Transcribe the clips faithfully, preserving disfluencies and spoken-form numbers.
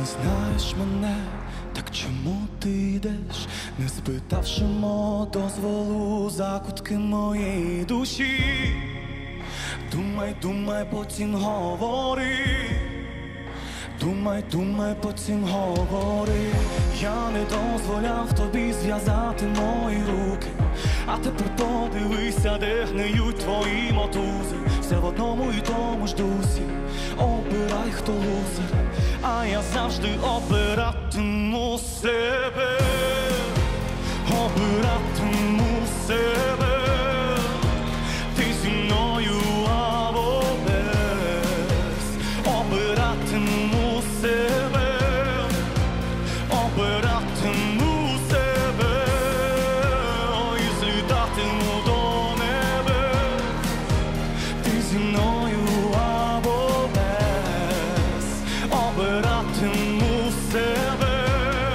не знаєш мене, так чому ти йдеш, не спитавши мого дозволу закутки моєї душі? Думай, думай, потім говори. Думай, думай, потім говори. Я не дозволяв тобі зв'язати мої руки, а тепер подивися, де гниють твої мотузи. Все в одному і тому ж дусі. Обирай, хто лузер, а я завжди обиратиму себе. Обиратиму себе. Ти зі мною або без. Обиратиму себе. Обиратиму себе. І злітатиму до небес. Ти зі мною або без. Обиратиму себе.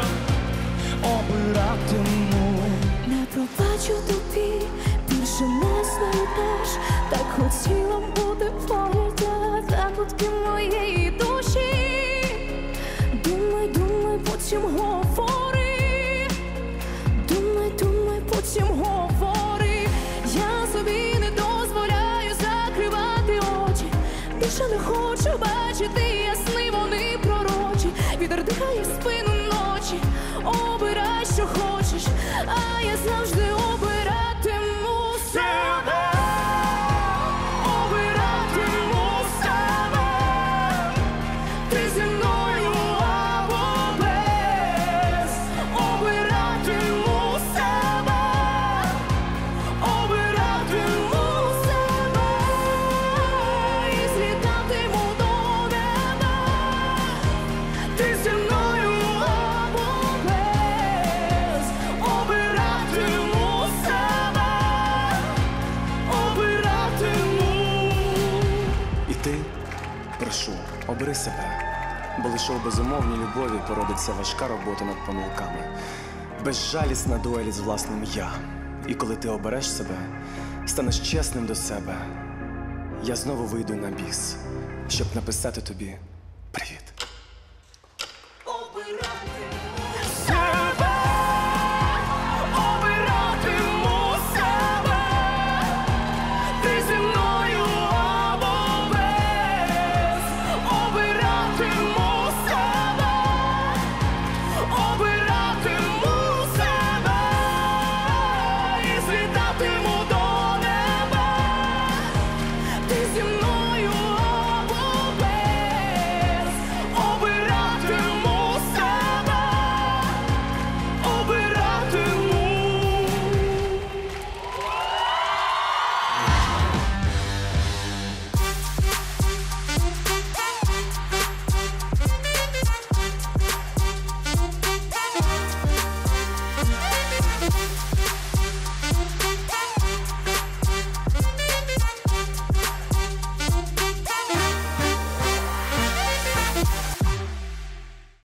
Обиратиму. Не пробачу тобі, більше не знайдеш. Так хотіла бути твоя, закутки моєї душі. Думай, думай, потім говори. Думай, думай, потім говори. Я собі не дозволяю закривати очі. Більше не хочу бачити ясни, вони пророчі. Вітер дихає в спину ночі. Обирай, що хочеш, а я завжди обиратиму себе. Обиратиму себе. Ти зі мною або без. Обиратиму себе. Обиратиму себе. І злітатиму до неба. Ти зі мною або без. Обиратиму себе. Обиратиму. І ти, прошу, обери себе, бо лише у безумовній любові породиться важка робота над помилками, безжалісна дуель з власним «я». І коли ти обереш себе, станеш чесним до себе, я знову вийду на біс, щоб написати тобі привіт.